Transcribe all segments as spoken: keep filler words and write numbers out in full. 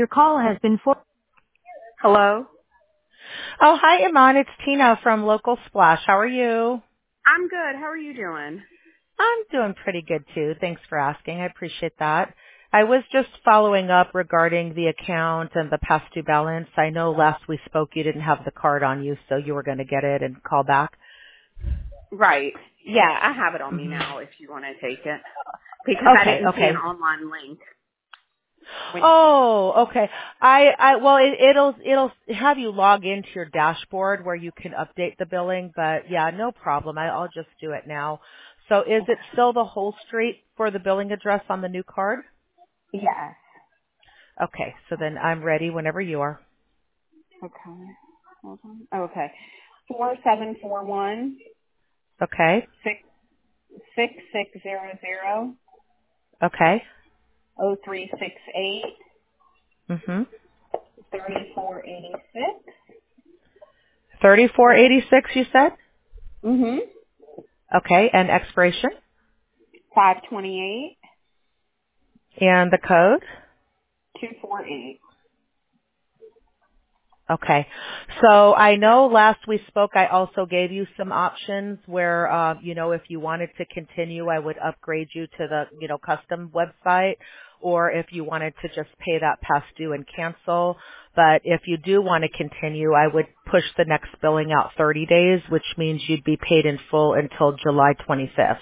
Your call has been for. Hello? Oh, hi, Iman. It's Tina from Local Splash. How are you? I'm good. How are you doing? I'm doing pretty good, too. Thanks for asking. I appreciate that. I was just following up regarding the account and the past due balance. I know last we spoke you didn't have the card on you, so you were going to get it and call back. Right. Yeah, I have it on me hmm now if you want to take it. Because I Okay, didn't see an okay. online link. When, Oh, okay. I, I, well, it, it'll, it'll have you log into your dashboard where you can update the billing, but yeah, no problem. I, I'll just do it now. So is it still the whole street for the billing address on the new card? yes. Okay, so then I'm ready whenever you are. Okay. Hold on. Oh, okay. Four seven four one Okay, six six six zero zero okay. oh three six eight Mhm. thirty four eighty six. thirty-four eighty-six you said? Mhm. Okay, and expiration Five twenty eight and the code? two four eight. Okay. So I know last we spoke, I also gave you some options where, uh, you know, if you wanted to continue, I would upgrade you to the, you know, custom website, or if you wanted to just pay that past due and cancel. But if you do want to continue, I would push the next billing out thirty days, which means you'd be paid in full until July twenty-fifth.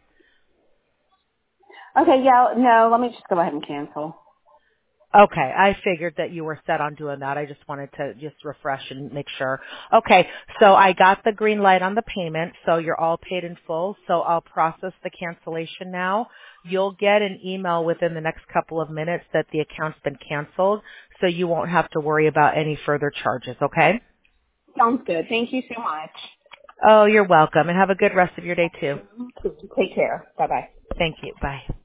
Okay, yeah, no, let me just go ahead and cancel. Okay, I figured that you were set on doing that. I just wanted to just refresh and make sure. Okay, so I got the green light on the payment, so you're all paid in full. So I'll process the cancellation now. You'll get an email within the next couple of minutes that the account's been canceled, so you won't have to worry about any further charges, okay? Sounds good. Thank you so much. Oh, you're welcome, and have a good rest of your day too. Take care. Bye-bye. Thank you. Bye.